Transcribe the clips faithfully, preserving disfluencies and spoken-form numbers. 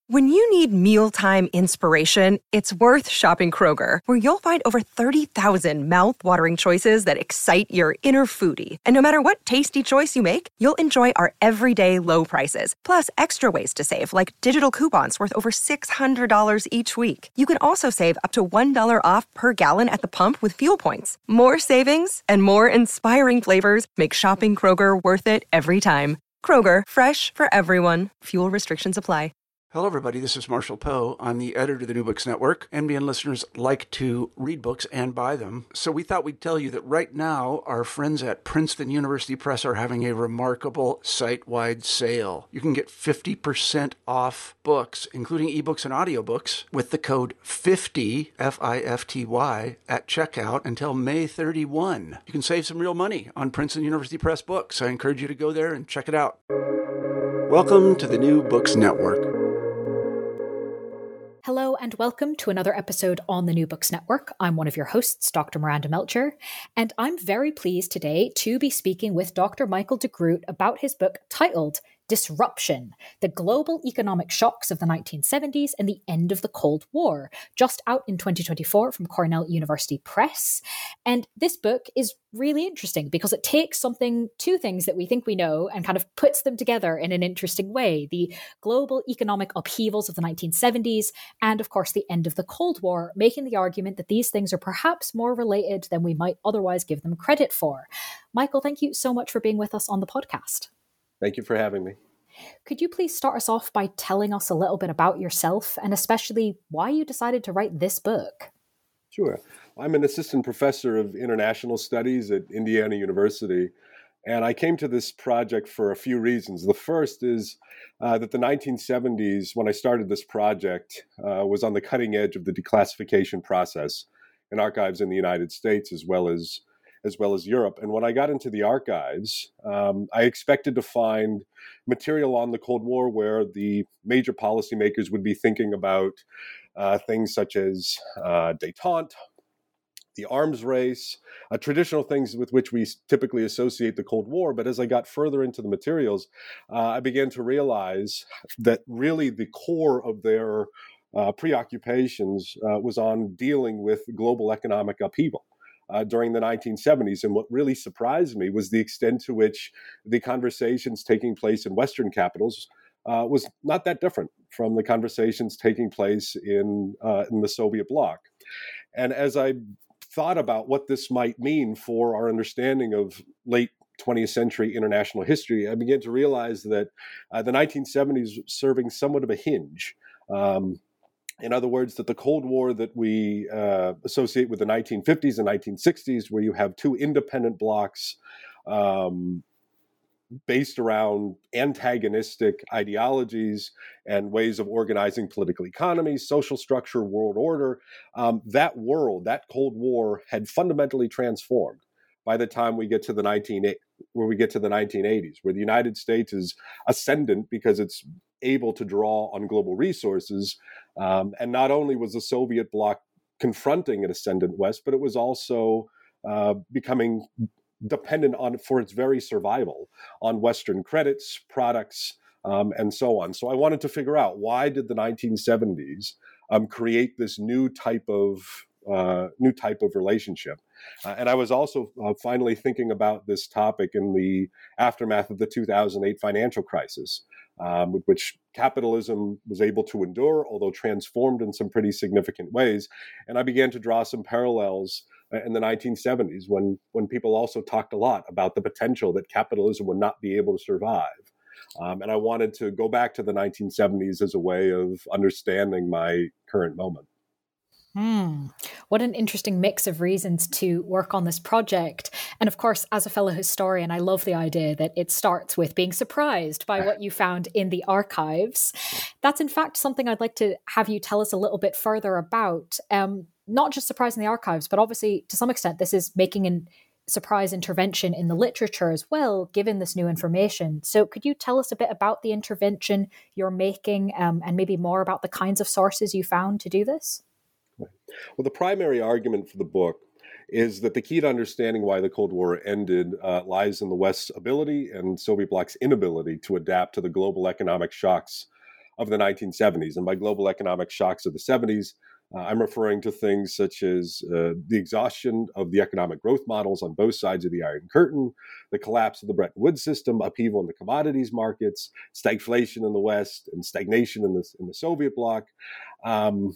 When you need mealtime inspiration, it's worth shopping Kroger, where you'll find over thirty thousand mouth-watering choices that excite your inner foodie. And no matter what tasty choice you make, you'll enjoy our everyday low prices, plus extra ways to save, like digital coupons worth over six hundred dollars each week. You can also save up to one dollar off per gallon at the pump with fuel points. More savings and more inspiring flavors make shopping Kroger worth it every time. Kroger, fresh for everyone. Fuel restrictions apply. Hello, everybody. This is Marshall Poe. I'm the editor of the New Books Network. N B N listeners like to read books and buy them. So we thought we'd tell you that right now, our friends at Princeton University Press are having a remarkable site-wide sale. You can get fifty percent off books, including ebooks and audiobooks, with the code fifty, F I F T Y, at checkout until May thirty-first. You can save some real money on Princeton University Press books. I encourage you to go there and check it out. Welcome to the New Books Network. Hello and welcome to another episode on the New Books Network. I'm one of your hosts, Doctor Miranda Melcher, and I'm very pleased today to be speaking with Doctor Michael de Groot about his book titled Disruption: The Global Economic Shocks of the nineteen seventies and the End of the Cold War, just out in twenty twenty-four from Cornell University Press. And this book is really interesting because it takes something, two things that we think we know, and kind of puts them together in an interesting way. The global economic upheavals of the nineteen seventies and, of course, the end of the Cold War, making the argument that these things are perhaps more related than we might otherwise give them credit for. Michael, thank you so much for being with us on the podcast. Thank you for having me. Could you please start us off by telling us a little bit about yourself and especially why you decided to write this book? Sure. I'm an assistant professor of international studies at Indiana University, and I came to this project for a few reasons. The first is uh, that the nineteen seventies, when I started this project, uh, was on the cutting edge of the declassification process in archives in the United States as well as as well as Europe. And when I got into the archives, um, I expected to find material on the Cold War where the major policymakers would be thinking about uh, things such as uh, détente, the arms race, uh, traditional things with which we typically associate the Cold War. But as I got further into the materials, uh, I began to realize that really the core of their uh, preoccupations uh, was on dealing with global economic upheaval. Uh, during the nineteen seventies. And what really surprised me was the extent to which the conversations taking place in Western capitals uh, was not that different from the conversations taking place in, uh, in the Soviet bloc. And as I thought about what this might mean for our understanding of late twentieth century international history, I began to realize that uh, the nineteen seventies was serving somewhat of a hinge. Um, In other words, that the Cold War that we uh, associate with the nineteen fifties and nineteen sixties, where you have two independent blocs um, based around antagonistic ideologies and ways of organizing political economies, social structure, world order, um, that world, that Cold War had fundamentally transformed by the time we get to the nineteen where we get to the nineteen eighties, where the United States is ascendant because it's able to draw on global resources. Um, and not only was the Soviet bloc confronting an ascendant West, but it was also uh, becoming dependent on, for its very survival, on Western credits, products, um, and so on. So I wanted to figure out, why did the nineteen seventies um, create this new type of uh, new type of relationship? Uh, and I was also uh, finally thinking about this topic in the aftermath of the two thousand eight financial crisis, um, with which capitalism was able to endure, although transformed in some pretty significant ways. And I began to draw some parallels in the nineteen seventies, when, when people also talked a lot about the potential that capitalism would not be able to survive. Um, and I wanted to go back to the nineteen seventies as a way of understanding my current moment. Hmm. What an interesting mix of reasons to work on this project. And of course, as a fellow historian, I love the idea that it starts with being surprised by what you found in the archives. That's in fact something I'd like to have you tell us a little bit further about. Um, not just surprise in the archives, but obviously to some extent, this is making an surprise intervention in the literature as well, given this new information. So could you tell us a bit about the intervention you're making, um, and maybe more about the kinds of sources you found to do this? Well, the primary argument for the book is that the key to understanding why the Cold War ended uh, lies in the West's ability and Soviet bloc's inability to adapt to the global economic shocks of the nineteen seventies. And by global economic shocks of the seventies, uh, I'm referring to things such as uh, the exhaustion of the economic growth models on both sides of the Iron Curtain, the collapse of the Bretton Woods system, upheaval in the commodities markets, stagflation in the West, and stagnation in the, in the Soviet bloc. Um,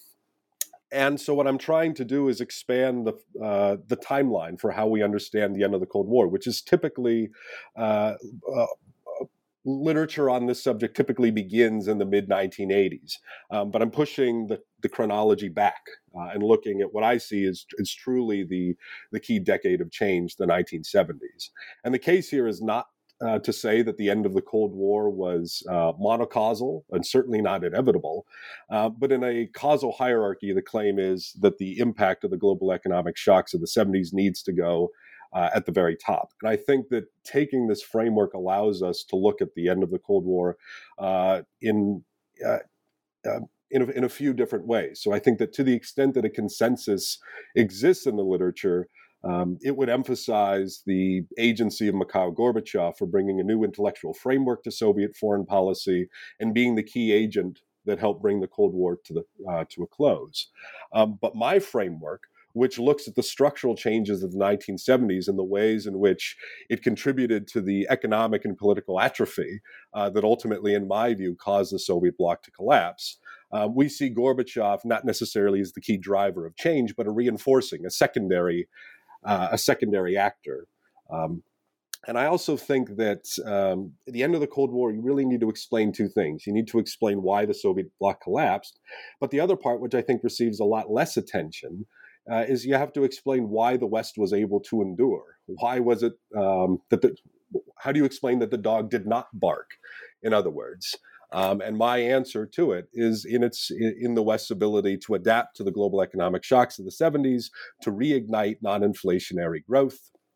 And so what I'm trying to do is expand the uh, the timeline for how we understand the end of the Cold War, which is typically uh, uh, literature on this subject typically begins in the mid nineteen eighties. Um, but I'm pushing the, the chronology back uh, and looking at what I see is, is truly the, the key decade of change, the nineteen seventies. And the case here is not Uh, to say that the end of the Cold War was uh, monocausal and certainly not inevitable. Uh, but in a causal hierarchy, the claim is that the impact of the global economic shocks of the seventies needs to go uh, at the very top. And I think that taking this framework allows us to look at the end of the Cold War uh, in uh, uh, in, a, in a few different ways. So I think that to the extent that a consensus exists in the literature, Um, it would emphasize the agency of Mikhail Gorbachev for bringing a new intellectual framework to Soviet foreign policy and being the key agent that helped bring the Cold War to the uh, to a close. Um, but my framework, which looks at the structural changes of the nineteen seventies and the ways in which it contributed to the economic and political atrophy uh, that ultimately, in my view, caused the Soviet bloc to collapse, uh, we see Gorbachev not necessarily as the key driver of change, but a reinforcing, a secondary Uh, a secondary actor. Um, and I also think that um, at the end of the Cold War, you really need to explain two things. You need to explain why the Soviet bloc collapsed. But the other part, which I think receives a lot less attention, uh, is you have to explain why the West was able to endure. Why was it um, that the, how do you explain that the dog did not bark, in other words? Um, and my answer to it is in its in the West's ability to adapt to the global economic shocks of the seventies, to reignite non-inflationary growth.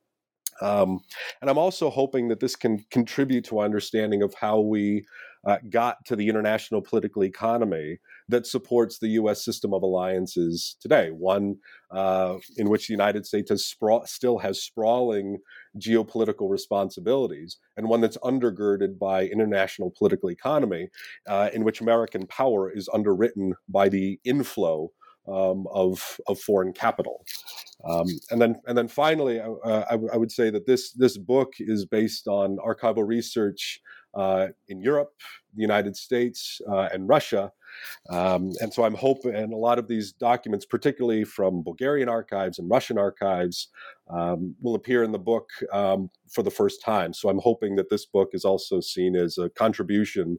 Um, and I'm also hoping that this can contribute to our understanding of how we uh, got to the international political economy that supports the U S system of alliances today, one uh, in which the United States has spra- still has sprawling geopolitical responsibilities, and one that's undergirded by international political economy uh, in which American power is underwritten by the inflow um, of, of foreign capital. Um, and then, and then finally, uh, I, I would say that this this book is based on archival research uh, in Europe, the United States, uh, and Russia. Um, and so I'm hoping, and a lot of these documents, particularly from Bulgarian archives and Russian archives, um, will appear in the book um, for the first time. So I'm hoping that this book is also seen as a contribution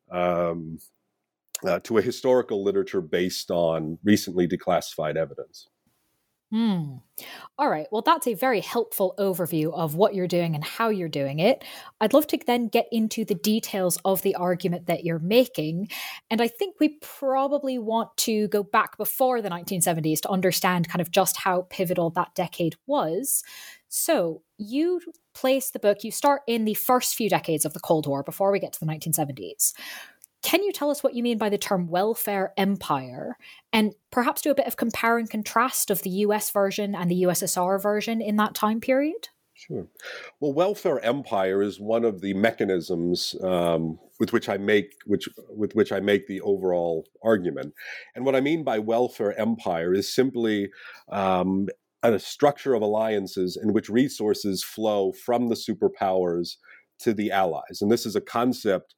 um, uh, to a historical literature based on recently declassified evidence. Hmm. All right. Well, that's a very helpful overview of what you're doing and how you're doing it. I'd love to then get into the details of the argument that you're making. And I think we probably want to go back before the nineteen seventies to understand kind of just how pivotal that decade was. So you place the book, you start in the first few decades of the Cold War before we get to the nineteen seventies. Can you tell us what you mean by the term welfare empire, and perhaps do a bit of compare and contrast of the U S version and the U S S R version in that time period? Sure. Well, welfare empire is one of the mechanisms um, with which I make which with which I make the overall argument. And what I mean by welfare empire is simply um, a structure of alliances in which resources flow from the superpowers to the allies. And this is a concept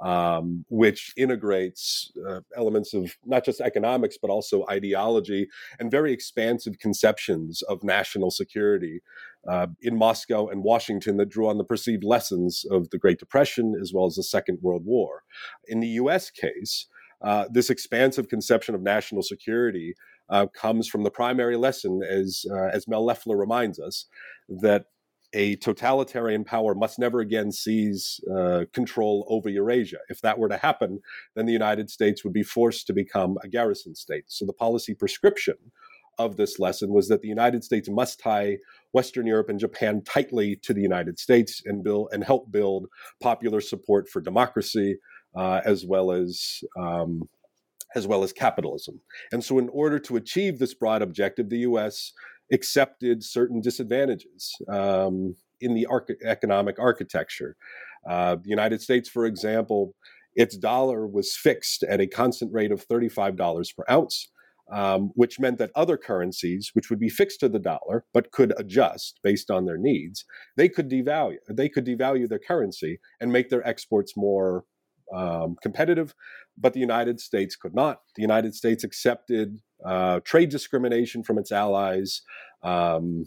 Um, which integrates uh, elements of not just economics, but also ideology and very expansive conceptions of national security uh, in Moscow and Washington that drew on the perceived lessons of the Great Depression as well as the Second World War. In the U S case, uh, this expansive conception of national security uh, comes from the primary lesson, as, uh, as Mel Leffler reminds us, that a totalitarian power must never again seize uh, control over Eurasia. If that were to happen, then the United States would be forced to become a garrison state. So the policy prescription of this lesson was that the United States must tie Western Europe and Japan tightly to the United States and build and help build popular support for democracy uh, as well as um, as well as capitalism. And so in order to achieve this broad objective, the U S accepted certain disadvantages um, in the arch- economic architecture. Uh, the United States, for example, its dollar was fixed at a constant rate of thirty-five dollars per ounce, um, which meant that other currencies, which would be fixed to the dollar but could adjust based on their needs, they could devalue. They could devalue their currency and make their exports more um, competitive, but the United States could not. The United States accepted uh, trade discrimination from its allies. Um,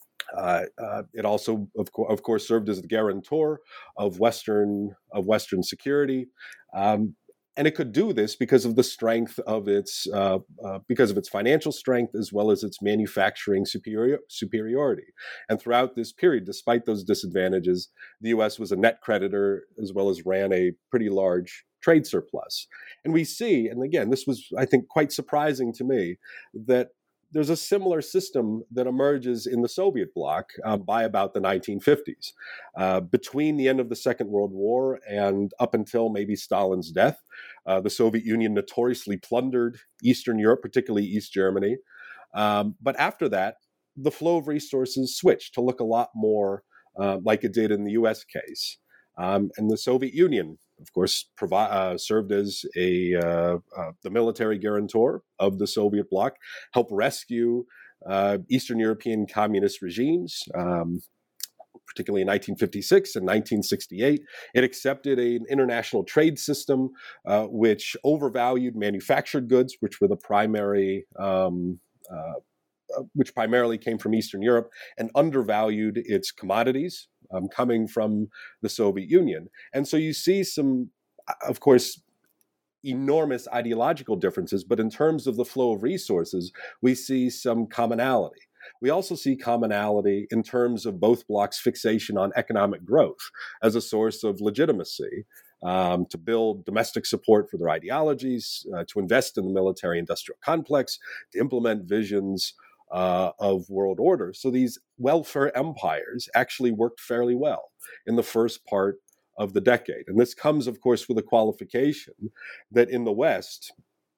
Uh, uh, it also, of, co- of course, served as the guarantor of Western of Western security, um, and it could do this because of the strength of its uh, uh, because of its financial strength as well as its manufacturing superior, superiority. And throughout this period, despite those disadvantages, the U S was a net creditor as well as ran a pretty large trade surplus. And we see, and again, this was, I think, quite surprising to me, that there's a similar system that emerges in the Soviet bloc um, by about the nineteen fifties. Uh, between the end of the Second World War and up until maybe Stalin's death, uh, the Soviet Union notoriously plundered Eastern Europe, particularly East Germany. Um, but after that, the flow of resources switched to look a lot more uh, like it did in the U S case. Um, and the Soviet Union, of course, provi- uh, served as a uh, uh, the military guarantor of the Soviet bloc, helped rescue uh, Eastern European communist regimes, um, particularly in nineteen fifty-six and nineteen sixty-eight. It accepted a, an international trade system uh, which overvalued manufactured goods, which were the primary um, uh, Uh, which primarily came from Eastern Europe, and undervalued its commodities um, coming from the Soviet Union. And so you see some, of course, enormous ideological differences, but in terms of the flow of resources, we see some commonality. We also see commonality in terms of both blocs' fixation on economic growth as a source of legitimacy, um, to build domestic support for their ideologies, uh, to invest in the military-industrial complex, to implement visions Uh, of world order. So these welfare empires actually worked fairly well in the first part of the decade. And this comes, of course, with a qualification that in the West,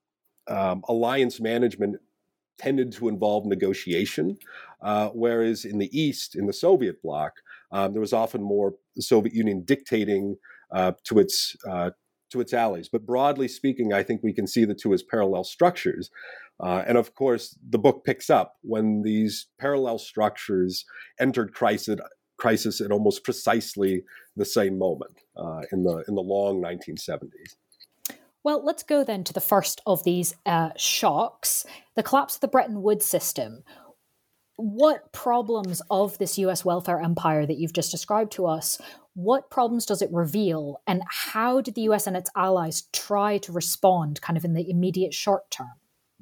um, alliance management tended to involve negotiation, uh, whereas in the East, in the Soviet bloc, um, there was often more the Soviet Union dictating uh, to its uh, to its allies. But broadly speaking, I think we can see the two as parallel structures. Uh, and of course, the book picks up when these parallel structures entered crisis, crisis at almost precisely the same moment uh, in the in the long nineteen seventies. Well, let's go then to the first of these uh, shocks, the collapse of the Bretton Woods system. What problems of this U S welfare empire that you've just described to us, what problems does it reveal, and how did the U S and its allies try to respond kind of in the immediate short term?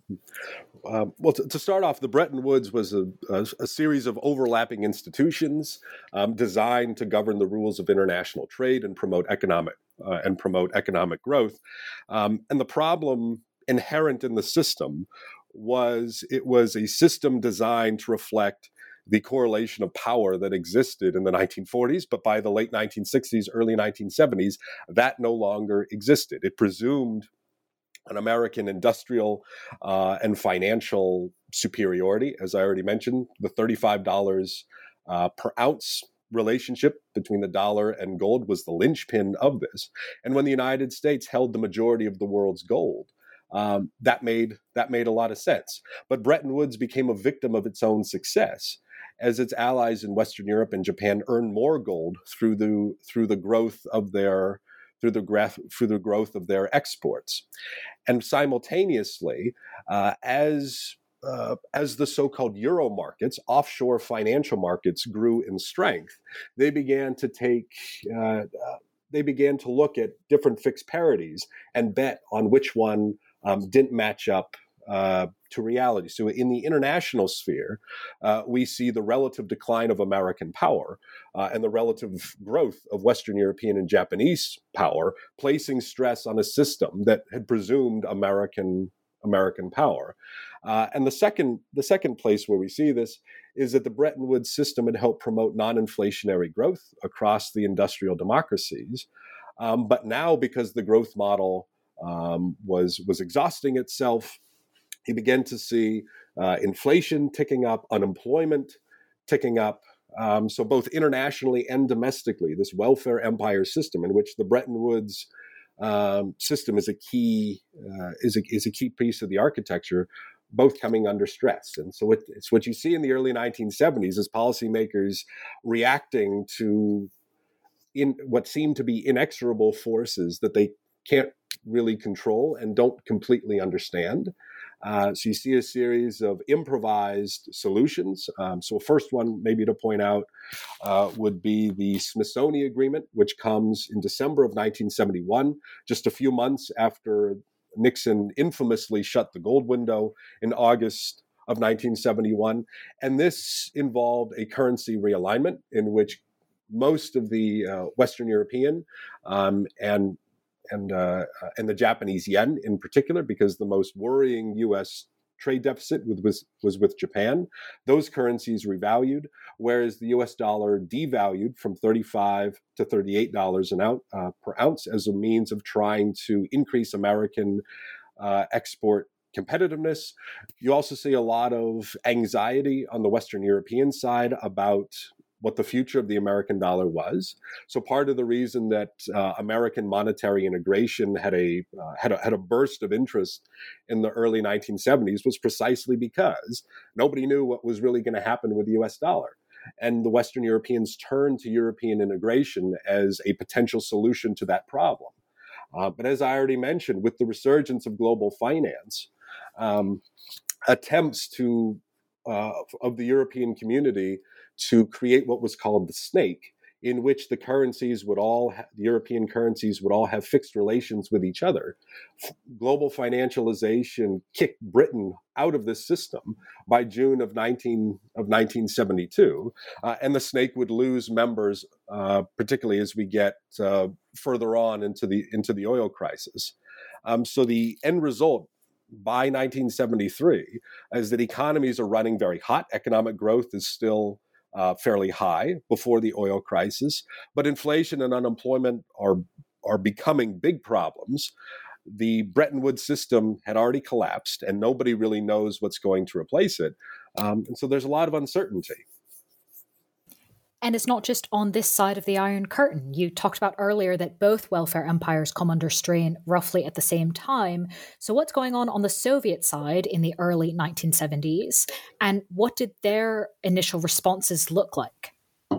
Um, well, to, to start off, the Bretton Woods was a, a, a series of overlapping institutions um, designed to govern the rules of international trade and promote economic uh, and promote economic growth. Um, and the problem inherent in the system was it was a system designed to reflect the correlation of power that existed in the nineteen forties, but by the late nineteen sixties, early nineteen seventies, that no longer existed. It presumed an American industrial uh, and financial superiority. As I already mentioned, the thirty-five dollars uh, per ounce relationship between the dollar and gold was the linchpin of this. And when the United States held the majority of the world's gold, um, that made that made a lot of sense. But Bretton Woods became a victim of its own success, as its allies in Western Europe and Japan earned more gold through the through the growth of their through the graph, through the growth of their exports. And simultaneously, uh, as uh, as the so-called Euro markets, offshore financial markets, grew in strength, they began to take uh, uh, they began to look at different fixed parities and bet on which one um, didn't match up uh, to reality. So in the international sphere, uh, we see the relative decline of American power uh, and the relative growth of Western European and Japanese power, placing stress on a system that had presumed American American power. Uh, and the second the second place where we see this is that the Bretton Woods system had helped promote non-inflationary growth across the industrial democracies. Um, but now, because the growth model um, was was exhausting itself, he began to see uh, inflation ticking up, unemployment ticking up. Um, so both internationally and domestically, this welfare empire system in which the Bretton Woods um, system is a key uh, is a is a key piece of the architecture, both coming under stress. And so it, it's what you see in the early nineteen seventies as policymakers reacting to in what seem to be inexorable forces that they can't really control and don't completely understand. Uh, so you see a series of improvised solutions. Um, so a first one, maybe to point out, uh, would be the Smithsonian Agreement, which comes in December of nineteen seventy-one, just a few months after Nixon infamously shut the gold window in August of nineteen seventy-one. And this involved a currency realignment in which most of the uh, Western European um, and and uh, and the Japanese yen in particular, because the most worrying U S trade deficit was, was, was with Japan, those currencies revalued, whereas the U S dollar devalued from thirty-five to thirty-eight dollars an ounce, uh, per ounce as a means of trying to increase American uh, export competitiveness. You also see a lot of anxiety on the Western European side about what the future of the American dollar was. So part of the reason that uh, American monetary integration had a, uh, had a had a burst of interest in the early nineteen seventies was precisely because nobody knew what was really going to happen with the U S dollar. And the Western Europeans turned to European integration as a potential solution to that problem. Uh, but as I already mentioned, with the resurgence of global finance, um, attempts to uh, of the European community to create what was called the snake, in which the currencies would all, ha- the European currencies would all have fixed relations with each other. F- global financialization kicked Britain out of this system by June of nineteen of nineteen seventy-two, uh, and the snake would lose members, uh, particularly as we get uh, further on into the into the oil crisis. Um, so the end result by nineteen seventy-three is that economies are running very hot. Economic growth is still uh, fairly high before the oil crisis, but inflation and unemployment are are becoming big problems. The Bretton Woods system had already collapsed, and nobody really knows what's going to replace it. Um, and so there's a lot of uncertainty. And it's not just on this side of the Iron Curtain. You talked about earlier that both welfare empires come under strain roughly at the same time. So what's going on on the Soviet side in the early nineteen seventies? And what did their initial responses look like?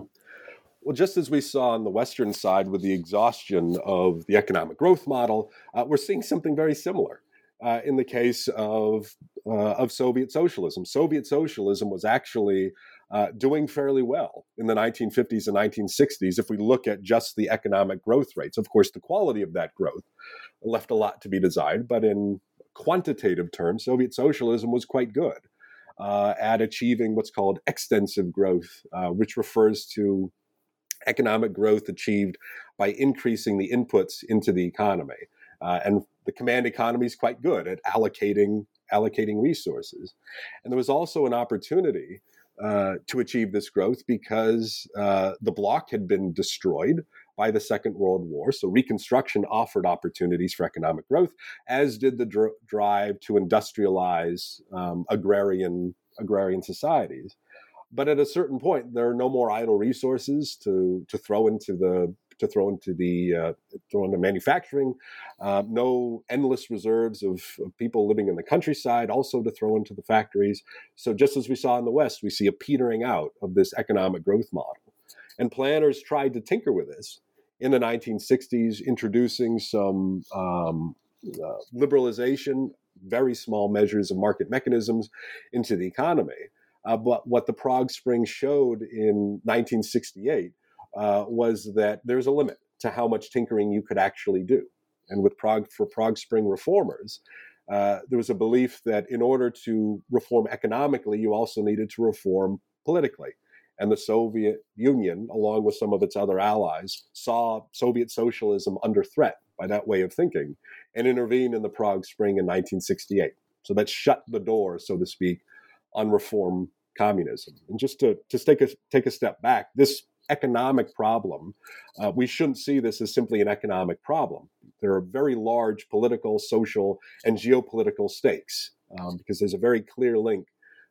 Well, just as we saw on the Western side with the exhaustion of the economic growth model, uh, we're seeing something very similar uh, in the case of, uh, of Soviet socialism. Soviet socialism was actually Uh, doing fairly well in the nineteen fifties and nineteen sixties if we look at just the economic growth rates. Of course, the quality of that growth left a lot to be desired, but in quantitative terms, Soviet socialism was quite good uh, at achieving what's called extensive growth, uh, which refers to economic growth achieved by increasing the inputs into the economy. Uh, and the command economy is quite good at allocating, allocating resources. And there was also an opportunity Uh, to achieve this growth because uh, the bloc had been destroyed by the Second World War. So Reconstruction offered opportunities for economic growth, as did the dr- drive to industrialize um, agrarian agrarian societies. But at a certain point, there are no more idle resources to to throw into the to throw into the uh, throw into manufacturing. Uh, no endless reserves of, of people living in the countryside, also to throw into the factories. So just as we saw in the West, we see a petering out of this economic growth model. And planners tried to tinker with this in the nineteen sixties, introducing some um, uh, liberalization, very small measures of market mechanisms into the economy. Uh, but what the Prague Spring showed in nineteen sixty-eight uh, was that there's a limit to how much tinkering you could actually do. And with Prague, for Prague Spring reformers, uh, there was a belief that in order to reform economically, you also needed to reform politically. And the Soviet Union, along with some of its other allies, saw Soviet socialism under threat by that way of thinking and intervened in the Prague Spring in nineteen sixty-eight. So that shut the door, so to speak, on reform communism. And just to, to take, a, take a step back, this economic problem, uh, we shouldn't see this as simply an economic problem. There are very large political, social, and geopolitical stakes um, because there's a very clear link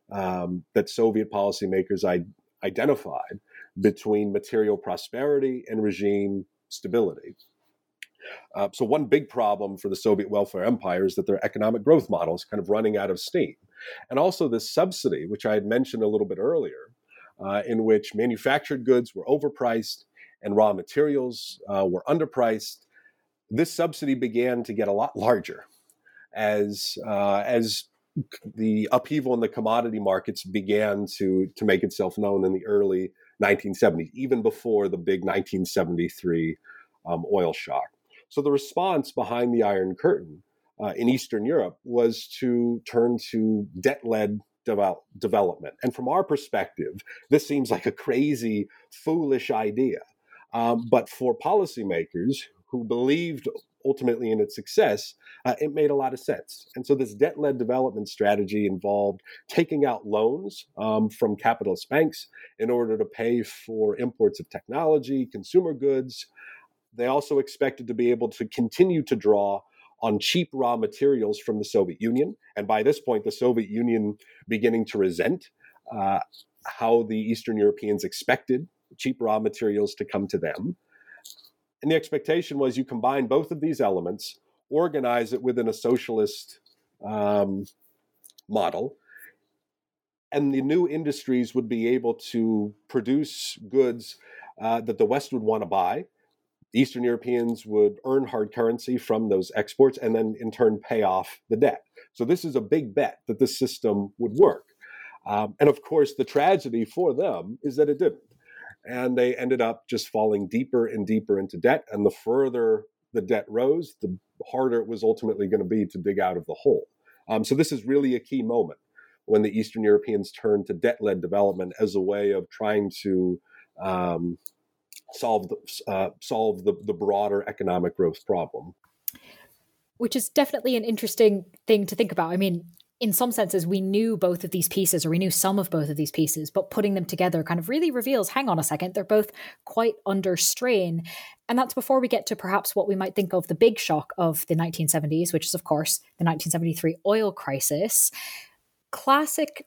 um, that Soviet policymakers I, identified between material prosperity and regime stability. Uh, so one big problem for the Soviet welfare empire is that their economic growth model is kind of running out of steam. And also this subsidy, which I had mentioned a little bit earlier, uh, in which manufactured goods were overpriced and raw materials uh, were underpriced. This subsidy began to get a lot larger as uh, as the upheaval in the commodity markets began to, to make itself known in the early nineteen seventies, even before the big nineteen seventy-three um, oil shock. So the response behind the Iron Curtain uh, in Eastern Europe was to turn to debt-led develop, development. And from our perspective, this seems like a crazy, foolish idea. Um, but for policymakers who believed ultimately in its success, uh, it made a lot of sense. And so this debt-led development strategy involved taking out loans um, from capitalist banks in order to pay for imports of technology, consumer goods. They also expected to be able to continue to draw on cheap raw materials from the Soviet Union. And by this point, the Soviet Union beginning to resent uh, how the Eastern Europeans expected cheap raw materials to come to them. And the expectation was you combine both of these elements, organize it within a socialist um, model, and the new industries would be able to produce goods uh, that the West would want to buy. Eastern Europeans would earn hard currency from those exports and then in turn pay off the debt. So this is a big bet that this system would work. Um, and of course, the tragedy for them is that it didn't. And they ended up just falling deeper and deeper into debt. And the further the debt rose, the harder it was ultimately going to be to dig out of the hole. Um, so this is really a key moment when the Eastern Europeans turned to debt-led development as a way of trying to um, solve the, uh, solve the, the broader economic growth problem. Which is definitely an interesting thing to think about. I mean, in some senses, we knew both of these pieces, or we knew some of both of these pieces, but putting them together kind of really reveals, hang on a second, they're both quite under strain. And that's before we get to perhaps what we might think of the big shock of the nineteen seventies, which is, of course, the nineteen seventy-three oil crisis. Classic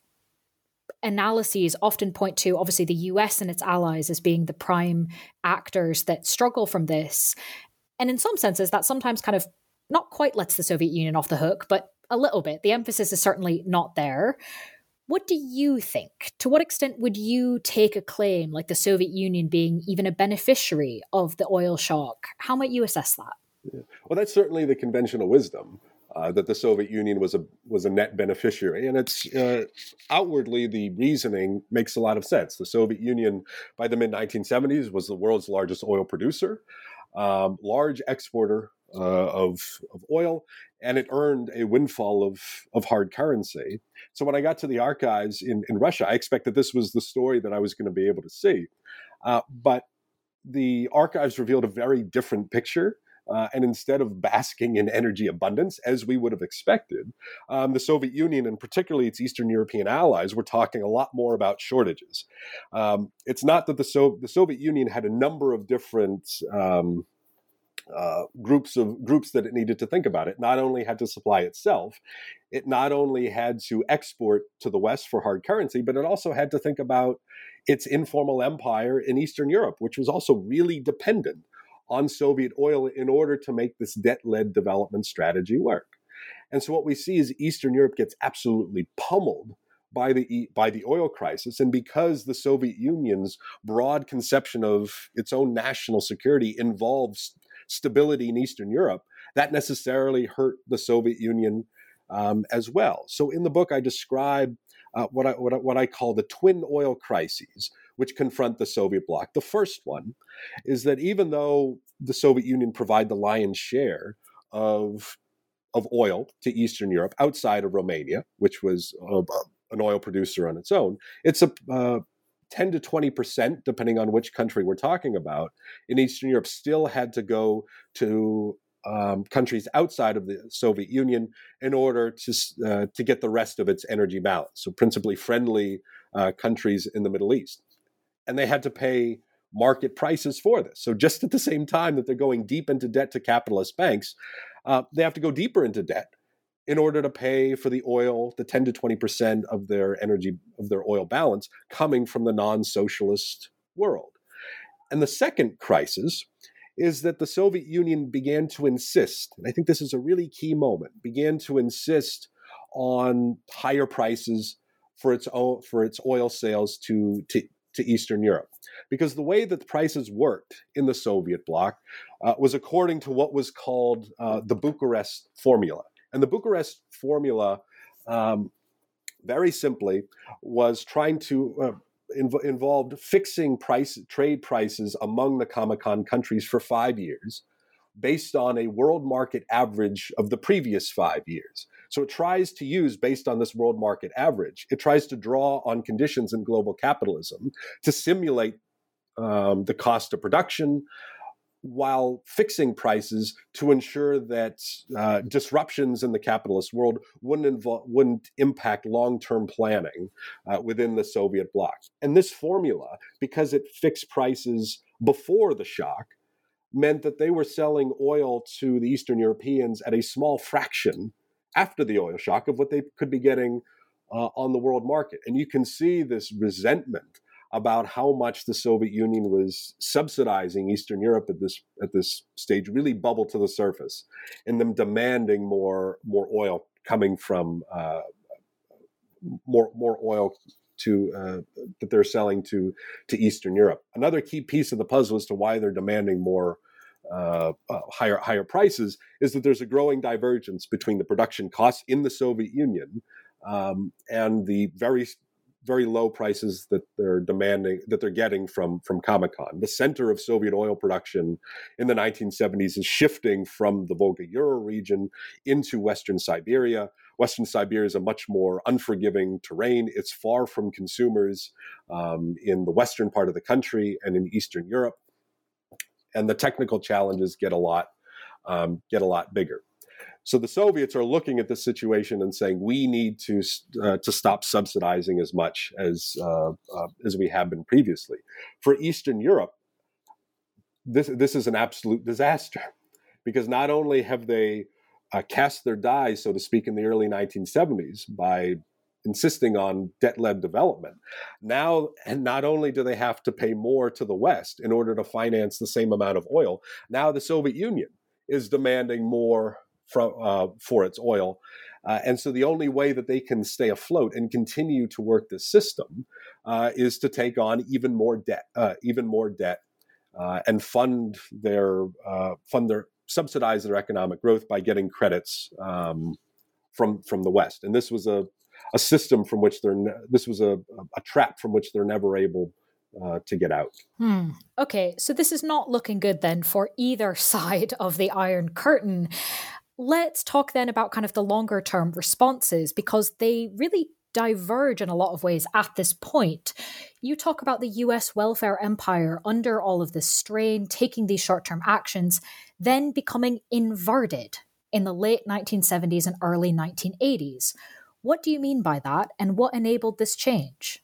analyses often point to, obviously, the U S and its allies as being the prime actors that struggle from this. And in some senses, that sometimes kind of not quite lets the Soviet Union off the hook, but a little bit. The emphasis is certainly not there. What do you think? To what extent would you take a claim like the Soviet Union being even a beneficiary of the oil shock? How might you assess that? Yeah. Well, that's certainly the conventional wisdom, uh, that the Soviet Union was a was a net beneficiary. And it's uh, outwardly, the reasoning makes a lot of sense. The Soviet Union, by the mid nineteen seventies, was the world's largest oil producer, um, large exporter Uh, of, of oil, and it earned a windfall of, of hard currency. So when I got to the archives in, in Russia, I expected this was the story that I was going to be able to see. Uh, but the archives revealed a very different picture. Uh, and instead of basking in energy abundance, as we would have expected, um, the Soviet Union, and particularly its Eastern European allies, were talking a lot more about shortages. Um, it's not that the, so- the Soviet Union had a number of different um, Uh, groups of groups that it needed to think about. It not only had to supply itself, it not only had to export to the West for hard currency, but it also had to think about its informal empire in Eastern Europe, which was also really dependent on Soviet oil in order to make this debt-led development strategy work. And so what we see is Eastern Europe gets absolutely pummeled by the by the oil crisis. And because the Soviet Union's broad conception of its own national security involves stability in Eastern Europe, that necessarily hurt the Soviet Union um, as well. So in the book, I describe uh, what, I, what, I, what I call the twin oil crises, which confront the Soviet bloc. The first one is that even though the Soviet Union provide the lion's share of, of oil to Eastern Europe outside of Romania, which was uh, an oil producer on its own, it's a uh, ten to twenty percent, depending on which country we're talking about, in Eastern Europe still had to go to um, countries outside of the Soviet Union in order to uh, to get the rest of its energy balance. So principally friendly uh, countries in the Middle East. And they had to pay market prices for this. So just at the same time that they're going deep into debt to capitalist banks, uh, they have to go deeper into debt in order to pay for the oil, the ten to twenty percent of their energy, of their oil balance coming from the non-socialist world. And the second crisis is that the Soviet Union began to insist, and I think this is a really key moment, began to insist on higher prices for its own, for its oil sales to, to, to Eastern Europe. Because the way that the prices worked in the Soviet bloc uh, was according to what was called uh, the Bucharest formula. And the Bucharest formula, um, very simply, was trying to uh, inv- involved fixing price trade prices among the Comecon countries for five years, based on a world market average of the previous five years. So it tries to use, based on this world market average, it tries to draw on conditions in global capitalism to simulate um, the cost of production, while fixing prices to ensure that uh, disruptions in the capitalist world wouldn't, invo- wouldn't impact long-term planning uh, within the Soviet bloc. And this formula, because it fixed prices before the shock, meant that they were selling oil to the Eastern Europeans at a small fraction after the oil shock of what they could be getting uh, on the world market. And you can see this resentment about how much the Soviet Union was subsidizing Eastern Europe at this at this stage really bubble to the surface, and them demanding more more oil coming from uh, more more oil to uh, that they're selling to to Eastern Europe. Another key piece of the puzzle as to why they're demanding more uh, uh, higher higher prices is that there's a growing divergence between the production costs in the Soviet Union um, and the very very low prices that they're demanding, that they're getting from, from Comecon. The center of Soviet oil production in the nineteen seventies is shifting from the Volga-Ural region into Western Siberia. Western Siberia is a much more unforgiving terrain. It's far from consumers um, in the western part of the country and in Eastern Europe. And the technical challenges get a lot, um, get a lot bigger. So the Soviets are looking at this situation and saying, we need to uh, to stop subsidizing as much as uh, uh, as we have been previously. For Eastern Europe, this this is an absolute disaster, because not only have they uh, cast their die, so to speak, in the early nineteen seventies by insisting on debt-led development, now, and not only do they have to pay more to the West in order to finance the same amount of oil, now the Soviet Union is demanding more From, uh, for its oil. Uh, and so the only way that they can stay afloat and continue to work this system uh, is to take on even more debt, uh, even more debt, uh, and fund their, uh, fund their, subsidize their economic growth by getting credits um, from from the West. And this was a, a system from which they're, ne- this was a, a trap from which they're never able Uh, to get out. Hmm. Okay, so this is not looking good then for either side of the Iron Curtain. Let's talk then about kind of the longer term responses, because they really diverge in a lot of ways at this point. You talk about the U S welfare empire under all of this strain, taking these short-term actions, then becoming inverted in the late nineteen seventies and early nineteen eighties. What do you mean by that, and what enabled this change?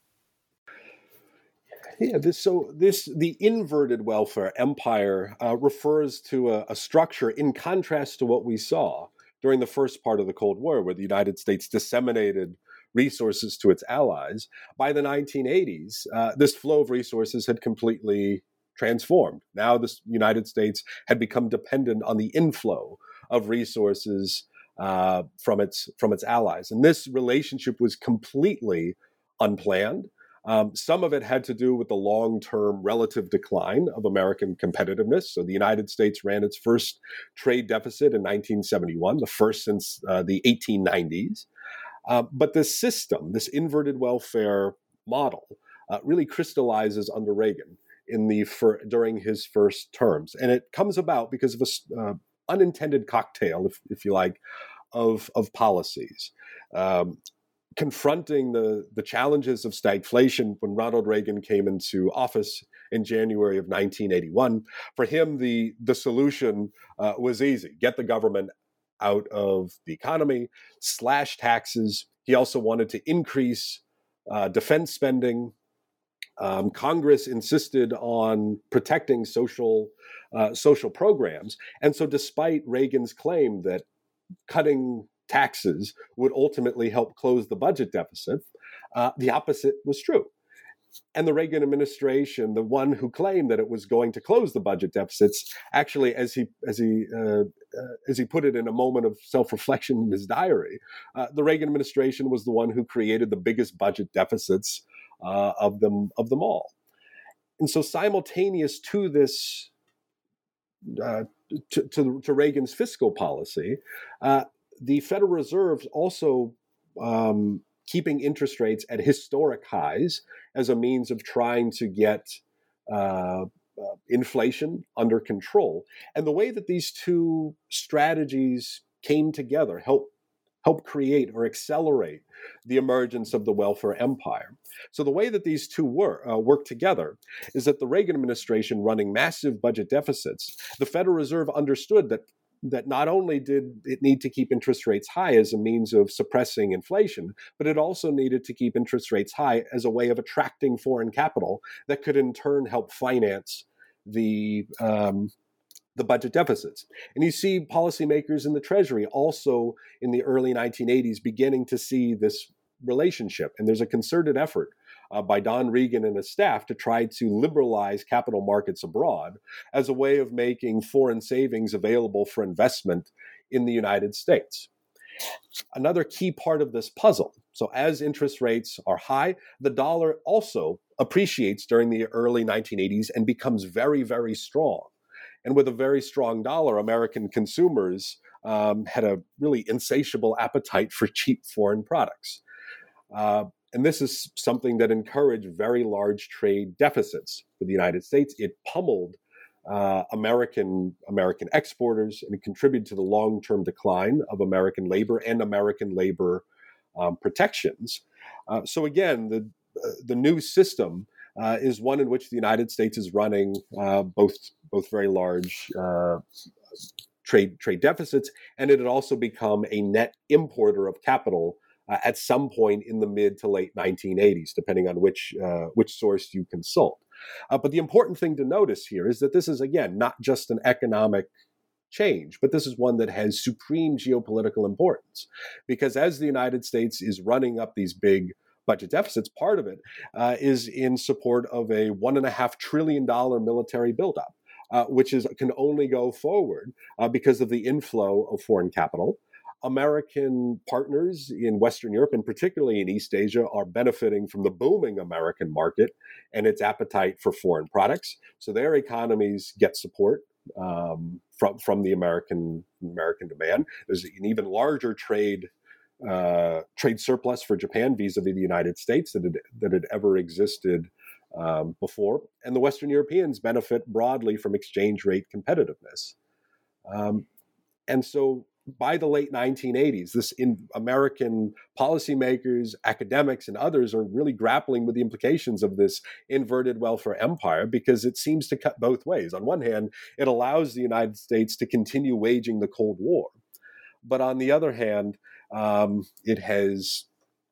Yeah, this, so this the inverted welfare empire uh, refers to a, a structure in contrast to what we saw during the first part of the Cold War, where the United States disseminated resources to its allies. By the nineteen eighties, uh, this flow of resources had completely transformed. Now the United States had become dependent on the inflow of resources uh, from its from its allies, and this relationship was completely unplanned. Um, some of it had to do with the long-term relative decline of American competitiveness. So the United States ran its first trade deficit in nineteen seventy-one, the first since uh, the eighteen nineties. Uh, but this system, this inverted welfare model, uh, really crystallizes under Reagan in the fir- during his first terms. And it comes about because of an uh, unintended cocktail, if, if you like, of, of policies. Um, confronting the, the challenges of stagflation when Ronald Reagan came into office in January of nineteen eighty-one. For him, the, the solution uh, was easy. Get the government out of the economy, slash taxes. He also wanted to increase uh, defense spending. Um, Congress insisted on protecting social, uh, social programs. And so despite Reagan's claim that cutting taxes would ultimately help close the budget deficit, uh, the opposite was true. And the Reagan administration, the one who claimed that it was going to close the budget deficits, actually, as he as he uh, uh, as he put it in a moment of self-reflection in his diary, uh, the Reagan administration was the one who created the biggest budget deficits uh, of them of them all. And so, simultaneous to this, uh, to, to to Reagan's fiscal policy, uh, the Federal Reserve also um, keeping interest rates at historic highs as a means of trying to get uh, uh, inflation under control. And the way that these two strategies came together helped help create or accelerate the emergence of the welfare empire. So the way that these two work, uh, work together is that the Reagan administration, running massive budget deficits, the Federal Reserve understood that that not only did it need to keep interest rates high as a means of suppressing inflation, but it also needed to keep interest rates high as a way of attracting foreign capital that could in turn help finance the um, the budget deficits. And you see policymakers in the Treasury also in the early nineteen eighties beginning to see this relationship. And there's a concerted effort Uh, by Don Regan and his staff to try to liberalize capital markets abroad as a way of making foreign savings available for investment in the United States. Another key part of this puzzle, so as interest rates are high, the dollar also appreciates during the early nineteen eighties and becomes very, very strong. And with a very strong dollar, American consumers um, had a really insatiable appetite for cheap foreign products. Uh, And this is something that encouraged very large trade deficits for the United States. It pummeled uh, American American exporters, and it contributed to the long-term decline of American labor and American labor um, protections. Uh, so again, the uh, the new system uh, is one in which the United States is running uh, both both very large uh, trade trade deficits, and it had also become a net importer of capital Uh, at some point in the mid to late nineteen eighties, depending on which uh, which source you consult. Uh, but the important thing to notice here is that this is, again, not just an economic change, but this is one that has supreme geopolitical importance. Because as the United States is running up these big budget deficits, part of it uh, is in support of a one and a half trillion dollar military buildup, uh, which is can only go forward uh, because of the inflow of foreign capital. American partners in Western Europe, and particularly in East Asia, are benefiting from the booming American market and its appetite for foreign products. So their economies get support um, from from the American American demand. There's an even larger trade uh, trade surplus for Japan vis-a-vis the United States that had, that had ever existed um, before, and the Western Europeans benefit broadly from exchange rate competitiveness. Um, and so. By the late nineteen eighties, this in American policymakers, academics, and others are really grappling with the implications of this inverted welfare empire, because it seems to cut both ways. On one hand, it allows the United States to continue waging the Cold War. But on the other hand, um, it has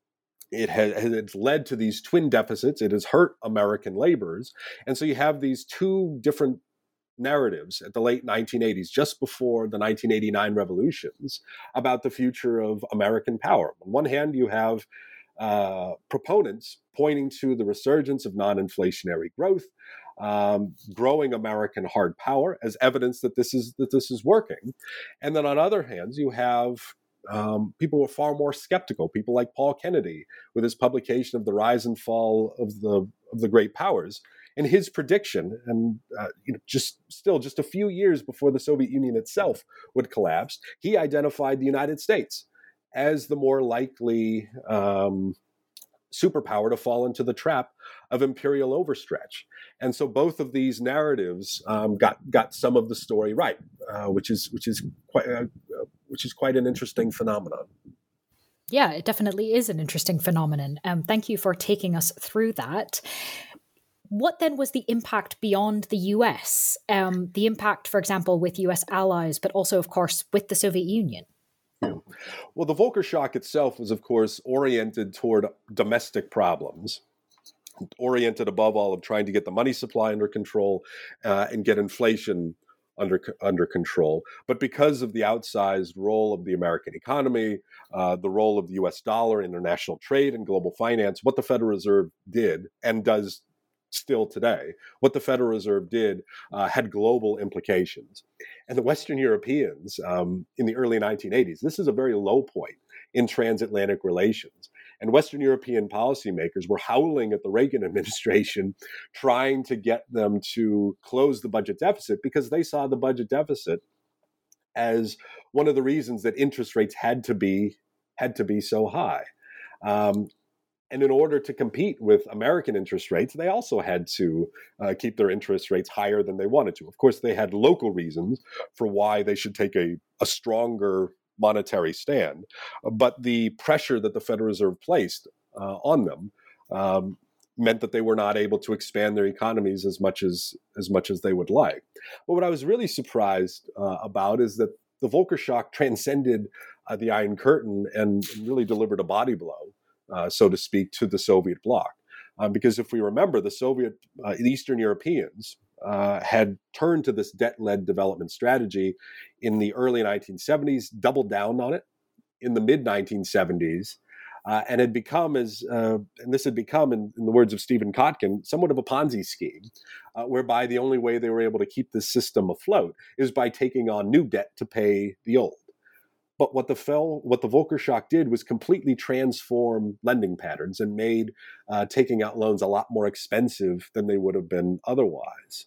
it has it's led to these twin deficits. It has hurt American laborers. And so you have these two different narratives at the late nineteen eighties, just before the nineteen eighty-nine revolutions, about the future of American power. On one hand, you have uh, proponents pointing to the resurgence of non-inflationary growth, um, growing American hard power as evidence that this is that this is working. And then on other hands, you have um, people who are far more skeptical, people like Paul Kennedy, with his publication of The Rise and Fall of the of the Great Powers. And his prediction, and uh, you know, just still just a few years before the Soviet Union itself would collapse, he identified the United States as the more likely um, superpower to fall into the trap of imperial overstretch. And so both of these narratives um, got got some of the story right, uh, which is which is quite uh, which is quite an interesting phenomenon. Yeah, it definitely is an interesting phenomenon. Um, thank you for taking us through that. What then was the impact beyond the U S? Um, the impact, for example, with U S allies, but also, of course, with the Soviet Union? Yeah. Well, the Volcker shock itself was, of course, oriented toward domestic problems, oriented above all of trying to get the money supply under control uh, and get inflation under under control. But because of the outsized role of the American economy, uh, the role of the U S dollar, international trade, and global finance, what the Federal Reserve did and does still today, what the Federal Reserve did uh, had global implications. And the Western Europeans um, in the early nineteen eighties, this is a very low point in transatlantic relations. And Western European policymakers were howling at the Reagan administration, trying to get them to close the budget deficit because they saw the budget deficit as one of the reasons that interest rates had to be had to be so high. Um, and in order to compete with American interest rates, they also had to uh, keep their interest rates higher than they wanted to. Of course, they had local reasons for why they should take a, a stronger monetary stand, but the pressure that the Federal Reserve placed uh, on them um, meant that they were not able to expand their economies as much as as much as they would like. But what I was really surprised uh, about is that the Volcker shock transcended uh, the Iron Curtain and really delivered a body blow, uh, so to speak, to the Soviet bloc. Uh, because if we remember, the Soviet uh, Eastern Europeans Uh, had turned to this debt-led development strategy in the early nineteen seventies, doubled down on it in the mid nineteen seventies, uh, and had become, as uh, and this had become, in, in the words of Stephen Kotkin, somewhat of a Ponzi scheme, uh, whereby the only way they were able to keep this system afloat is by taking on new debt to pay the old. But what the fell, what the Volcker shock did was completely transform lending patterns and made uh, taking out loans a lot more expensive than they would have been otherwise.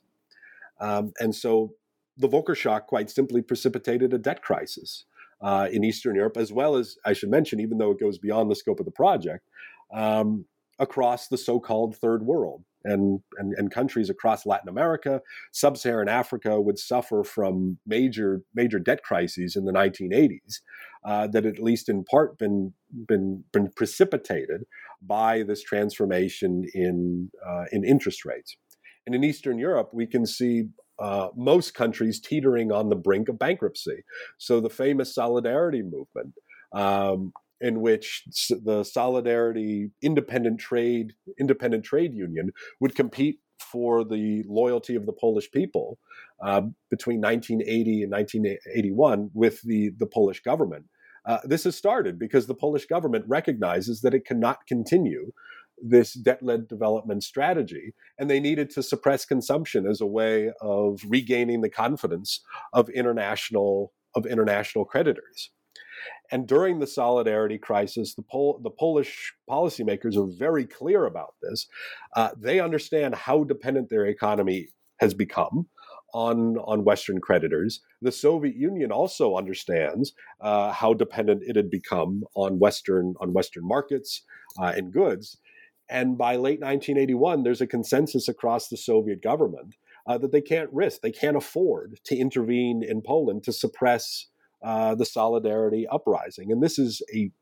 Um, and so the Volcker shock quite simply precipitated a debt crisis uh, in Eastern Europe, as well as, I should mention, even though it goes beyond the scope of the project, um, across the so-called third world. And, and, and countries across Latin America, sub-Saharan Africa would suffer from major major debt crises in the nineteen eighties uh, that had at least in part been been, been precipitated by this transformation in uh, in interest rates. And in Eastern Europe, we can see uh, most countries teetering on the brink of bankruptcy. So the famous Solidarity movement, um, in which the Solidarity Independent Trade Independent Trade Union would compete for the loyalty of the Polish people uh, between nineteen eighty and nineteen eighty-one with the, the Polish government. Uh, this has started because the Polish government recognizes that it cannot continue this debt-led development strategy, and they needed to suppress consumption as a way of regaining the confidence of international of international creditors. And during the Solidarity crisis, the, Pol- the Polish policymakers are very clear about this. Uh, they understand how dependent their economy has become on, on Western creditors. The Soviet Union also understands uh, how dependent it had become on Western, on Western markets uh, and goods. And by late nineteen eighty-one, there's a consensus across the Soviet government uh, that they can't risk, they can't afford to intervene in Poland to suppress Uh, the Solidarity uprising. And this is a,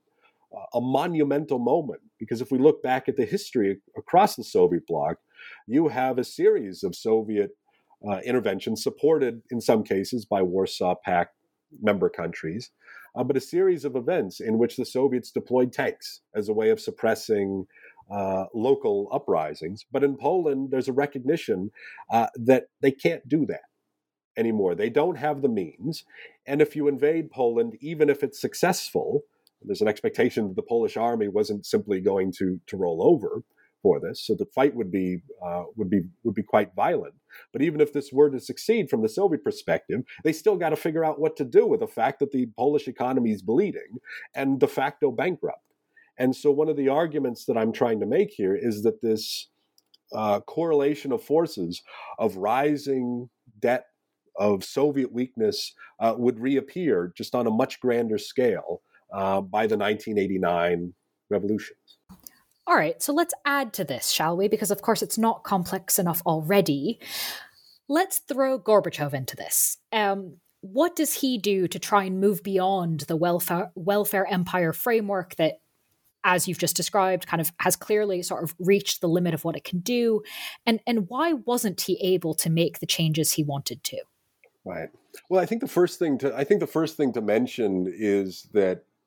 a monumental moment, because if we look back at the history across the Soviet bloc, you have a series of Soviet uh, interventions supported in some cases by Warsaw Pact member countries, uh, but a series of events in which the Soviets deployed tanks as a way of suppressing uh, local uprisings. But in Poland, there's a recognition uh, that they can't do that anymore. They don't have the means. And if you invade Poland, even if it's successful, there's an expectation that the Polish army wasn't simply going to, to roll over for this. So the fight would be uh, would be would be quite violent. But even if this were to succeed from the Soviet perspective, they still got to figure out what to do with the fact that the Polish economy is bleeding and de facto bankrupt. And so one of the arguments that I'm trying to make here is that this uh, correlation of forces of rising debt, of Soviet weakness uh, would reappear just on a much grander scale uh, by the nineteen eighty-nine revolutions. All right, so let's add to this, shall we? Because of course it's not complex enough already. Let's throw Gorbachev into this. Um, what does he do to try and move beyond the welfare, welfare empire framework that, as you've just described, kind of has clearly sort of reached the limit of what it can do? And, and why wasn't he able to make the changes he wanted to? Right. Well, I think the first thing to I think the first thing to mention is that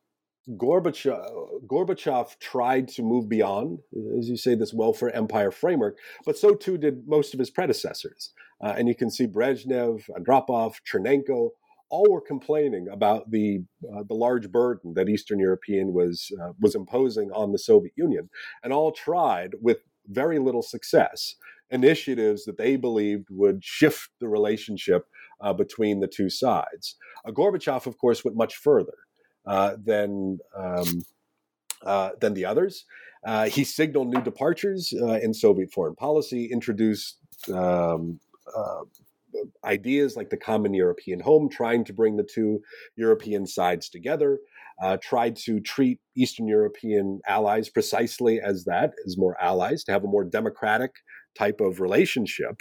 Gorbachev, Gorbachev tried to move beyond, as you say, this welfare empire framework, but so too did most of his predecessors. Uh, and you can see Brezhnev, Andropov, Chernenko, all were complaining about the uh, the large burden that Eastern European was uh, was imposing on the Soviet Union, and all tried with very little success initiatives that they believed would shift the relationship uh, between the two sides. Uh, Gorbachev, of course, went much further uh, than um, uh, than the others. Uh, he signaled new departures uh, in Soviet foreign policy, introduced um, uh, ideas like the common European home, trying to bring the two European sides together, uh, tried to treat Eastern European allies precisely as that, as more allies, to have a more democratic type of relationship.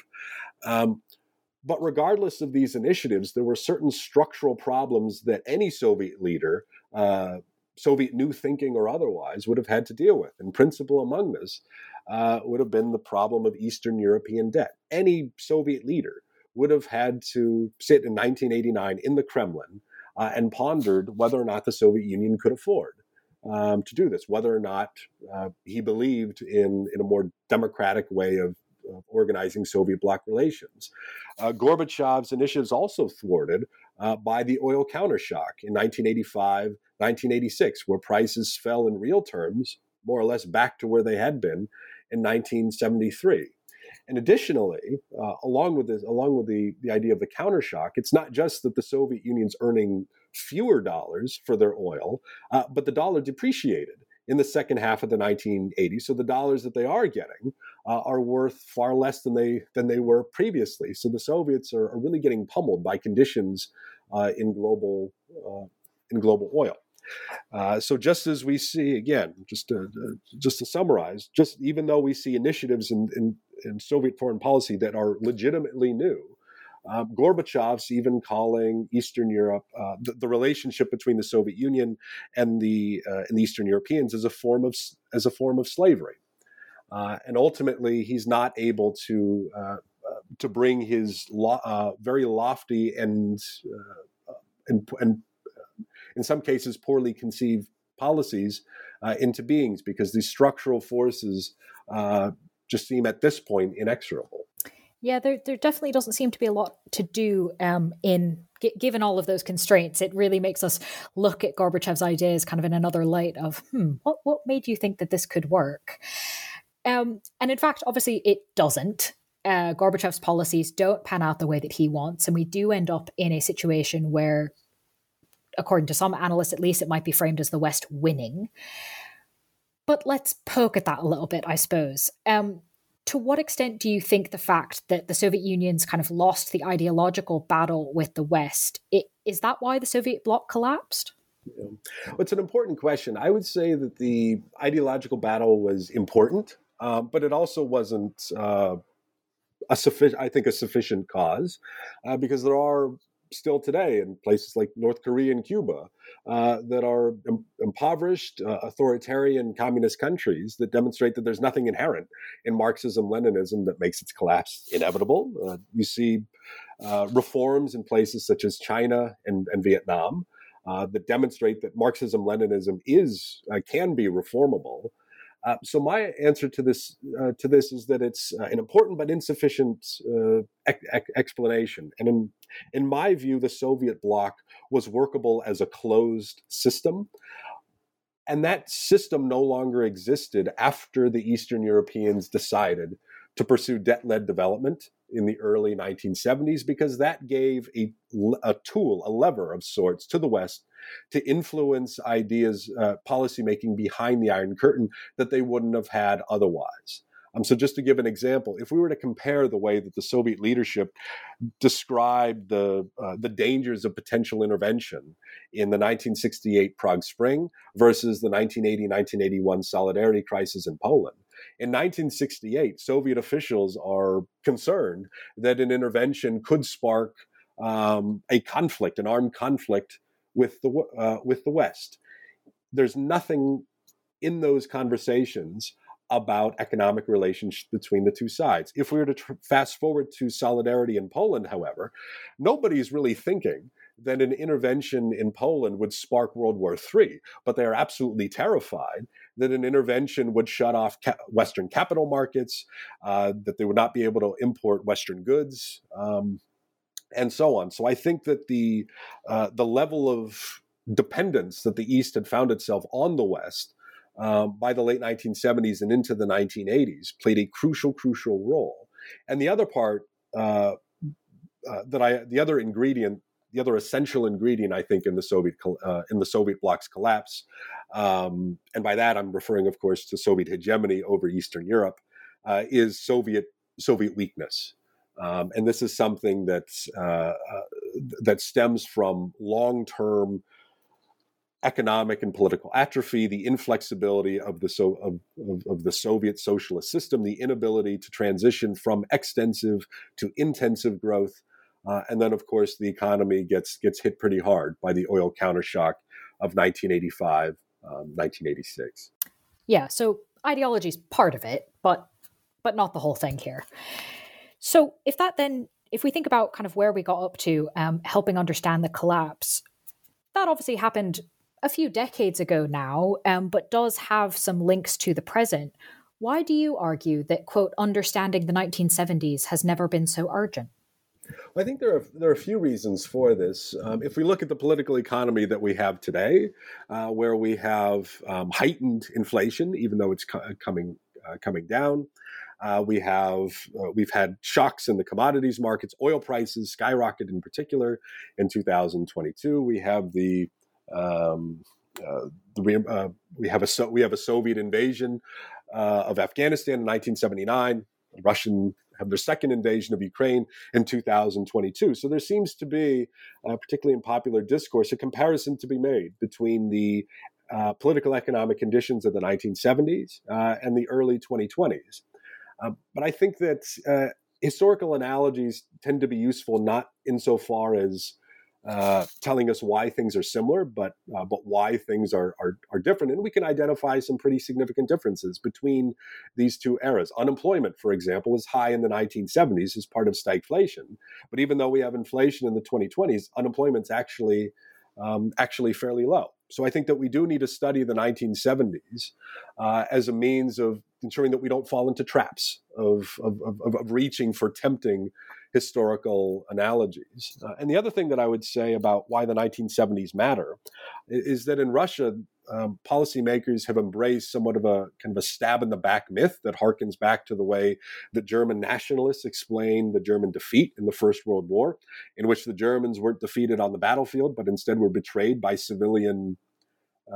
Um, but regardless of these initiatives, there were certain structural problems that any Soviet leader, uh, Soviet new thinking or otherwise, would have had to deal with. And principal among this uh, would have been the problem of Eastern European debt. Any Soviet leader would have had to sit in nineteen eighty-nine in the Kremlin uh, and pondered whether or not the Soviet Union could afford um, to do this, whether or not uh, he believed in, in a more democratic way of, of organizing Soviet bloc relations. Uh, Gorbachev's initiatives also thwarted uh, by the oil countershock in nineteen eighty-five, nineteen eighty-six, where prices fell in real terms, more or less back to where they had been in nineteen seventy-three. And additionally, uh, along with this, along with the, the idea of the countershock, it's not just that the Soviet Union's earning fewer dollars for their oil, uh, but the dollar depreciated in the second half of the nineteen eighties. So the dollars that they are getting uh, are worth far less than they than they were previously. So the Soviets are, are really getting pummeled by conditions uh, in global uh, in global oil. Uh, so just as we see, again, just to, uh, just to summarize, just even though we see initiatives in, in, in Soviet foreign policy that are legitimately new, uh, Gorbachev's even calling Eastern Europe, uh, the, the relationship between the Soviet Union and the uh, and the Eastern Europeans as a form of as a form of slavery, uh, and ultimately he's not able to uh, uh, to bring his lo- uh, very lofty and uh, and and in some cases, poorly conceived policies uh, into beings, because these structural forces uh, just seem at this point inexorable. Yeah, there there definitely doesn't seem to be a lot to do um, in g- given all of those constraints. It really makes us look at Gorbachev's ideas kind of in another light of, hmm, what what made you think that this could work? Um, and in fact, obviously, it doesn't. Uh, Gorbachev's policies don't pan out the way that he wants, and we do end up in a situation where, according to some analysts at least, it might be framed as the West winning. But let's poke at that a little bit, I suppose. Um, to what extent do you think the fact that the Soviet Union's kind of lost the ideological battle with the West, it, is that why the Soviet bloc collapsed? Yeah. Well, it's an important question. I would say that the ideological battle was important, uh, but it also wasn't uh, a sufficient, I think, a sufficient cause, uh, because there are still today in places like North Korea and Cuba uh, that are im- impoverished, uh, authoritarian communist countries that demonstrate that there's nothing inherent in Marxism-Leninism that makes its collapse inevitable. Uh, you see uh, reforms in places such as China and, and Vietnam uh, that demonstrate that Marxism-Leninism is uh, can be reformable. Uh, so my answer to this uh, to this is that it's uh, an important but insufficient uh, ec- ec- explanation. And in in my view, the Soviet bloc was workable as a closed system, and that system no longer existed after the Eastern Europeans decided to pursue debt-led development in the early nineteen seventies, because that gave a, a tool, a lever of sorts to the West to influence ideas, uh, policymaking behind the Iron Curtain that they wouldn't have had otherwise. Um, so just to give an example, if we were to compare the way that the Soviet leadership described the uh, the dangers of potential intervention in the nineteen sixty-eight Prague Spring versus the nineteen eighty nineteen eighty-one Solidarity crisis in Poland, in nineteen sixty-eight, Soviet officials are concerned that an intervention could spark um, a conflict, an armed conflict with the uh, with the West. There's nothing in those conversations about economic relations between the two sides. If we were to tr- fast forward to Solidarity in Poland, however, nobody's really thinking that an intervention in Poland would spark World War Three, but they are absolutely terrified that an intervention would shut off ca- Western capital markets, uh, that they would not be able to import Western goods, um, and so on. So I think that the uh, the level of dependence that the East had found itself on the West um, by the late nineteen seventies and into the nineteen eighties played a crucial, crucial role. And the other part uh, uh, that I, the other ingredient, the other essential ingredient, I think, in the Soviet uh, in the Soviet bloc's collapse, um, and by that I'm referring, of course, to Soviet hegemony over Eastern Europe, uh, is Soviet Soviet weakness. Um, and this is something that uh, uh, that stems from long-term economic and political atrophy, the inflexibility of the so of, of, of the Soviet socialist system, the inability to transition from extensive to intensive growth, uh, and then, of course, the economy gets gets hit pretty hard by the oil countershock of nineteen eighty-five, um, nineteen eighty-six. Yeah, so ideology is part of it, but but not the whole thing here. So if that then, if we think about kind of where we got up to, um, helping understand the collapse, that obviously happened a few decades ago now, um, but does have some links to the present. Why do you argue that, quote, understanding the nineteen seventies has never been so urgent? Well, I think there are there are a few reasons for this. Um, if we look at the political economy that we have today, uh, where we have um, heightened inflation, even though it's co- coming uh, coming down, uh, we have uh, we've had shocks in the commodities markets. Oil prices skyrocketed in particular in two thousand twenty-two. We have the um, uh, the, uh, we have a so, we have a Soviet invasion uh, of Afghanistan in nineteen seventy-nine. The Russian have their second invasion of Ukraine in two thousand twenty-two. So there seems to be, uh, particularly in popular discourse, a comparison to be made between the uh, political economic conditions of the nineteen seventies uh, and the early twenty twenties. Uh, but I think that uh, historical analogies tend to be useful not insofar as uh, telling us why things are similar, but uh, but why things are, are are different. And we can identify some pretty significant differences between these two eras. Unemployment, for example, was high in the nineteen seventies as part of stagflation. But even though we have inflation in the twenty twenties, unemployment's actually um, actually fairly low. So I think that we do need to study the nineteen seventies uh, as a means of ensuring that we don't fall into traps of of, of, of reaching for tempting historical analogies. Uh, and the other thing that I would say about why the nineteen seventies matter is, is that in Russia, um, policymakers have embraced somewhat of a kind of a stab in the back myth that harkens back to the way the German nationalists explained the German defeat in the First World War, in which the Germans weren't defeated on the battlefield, but instead were betrayed by civilian uh,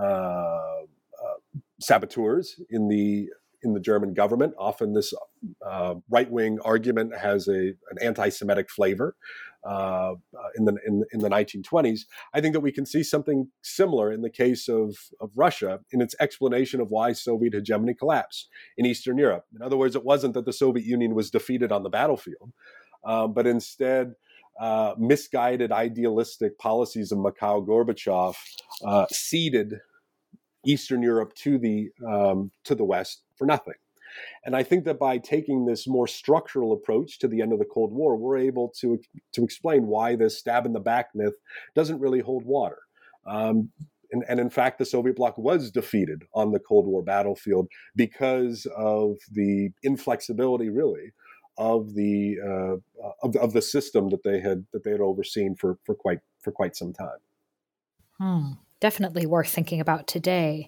uh, saboteurs in the in the German government. Often this uh, right-wing argument has a an anti-Semitic flavor uh, in the in, in the nineteen twenties. I think that we can see something similar in the case of, of Russia in its explanation of why Soviet hegemony collapsed in Eastern Europe. In other words, it wasn't that the Soviet Union was defeated on the battlefield, uh, but instead uh, misguided idealistic policies of Mikhail Gorbachev uh, ceded Eastern Europe to the um, to the West for nothing. And I think that by taking this more structural approach to the end of the Cold War, we're able to to explain why this stab in the back myth doesn't really hold water. Um, and, and in fact, the Soviet bloc was defeated on the Cold War battlefield because of the inflexibility, really, of the uh, of, the, of the system that they had that they had overseen for for quite for quite some time. Hmm. Definitely worth thinking about today.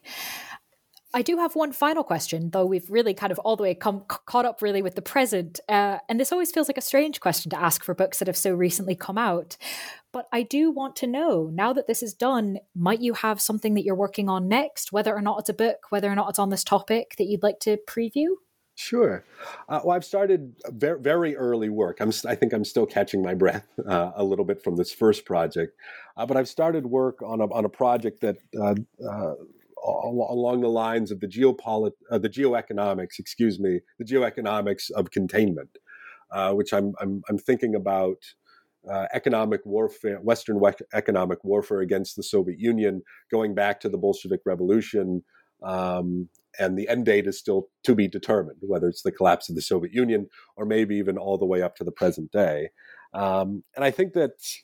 I do have one final question, though we've really kind of all the way come caught up really with the present. Uh, and this always feels like a strange question to ask for books that have so recently come out. But I do want to know, now that this is done, might you have something that you're working on next, whether or not it's a book, whether or not it's on this topic that you'd like to preview? Sure. Uh, well, I've started very, very early work. I'm, I think I'm still catching my breath uh, a little bit from this first project, uh, but I've started work on a on a project that uh, uh, along the lines of the geopolit, uh, the geoeconomics, excuse me, the geoeconomics of containment, uh, which I'm I'm, I'm thinking about. Uh, economic warfare, Western we- economic warfare against the Soviet Union, going back to the Bolshevik Revolution. Um, and the end date is still to be determined, whether it's the collapse of the Soviet Union or maybe even all the way up to the present day. Um, and I think that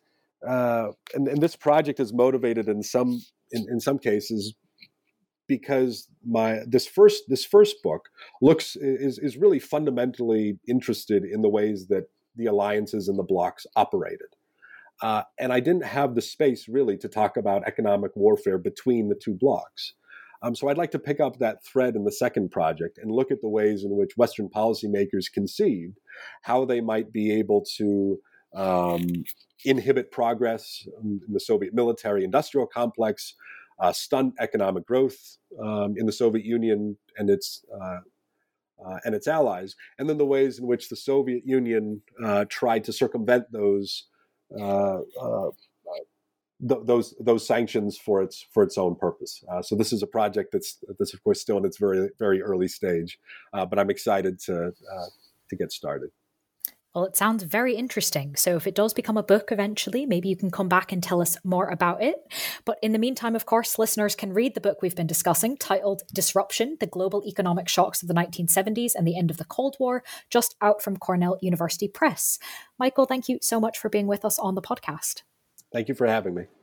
uh, and, and this project is motivated in some in, in some cases because my this first this first book looks is is really fundamentally interested in the ways that the alliances and the blocs operated. Uh, and I didn't have the space really to talk about economic warfare between the two blocs. Um, so I'd like to pick up that thread in the second project and look at the ways in which Western policymakers conceived how they might be able to um, inhibit progress in the Soviet military-industrial complex, uh, stunt economic growth um, in the Soviet Union and its uh, uh, and its allies, and then the ways in which the Soviet Union uh, tried to circumvent those uh, uh, th- those those sanctions for its for its own purpose. Uh, so this is a project that's that's of course still in its very very early stage, uh, but I'm excited to uh, to get started. Well, it sounds very interesting. So if it does become a book eventually, maybe you can come back and tell us more about it. But in the meantime, of course, listeners can read the book we've been discussing, titled Disruption, The Global Economic Shocks of the nineteen seventies and the End of the Cold War, just out from Cornell University Press. Michael, thank you so much for being with us on the podcast. Thank you for having me.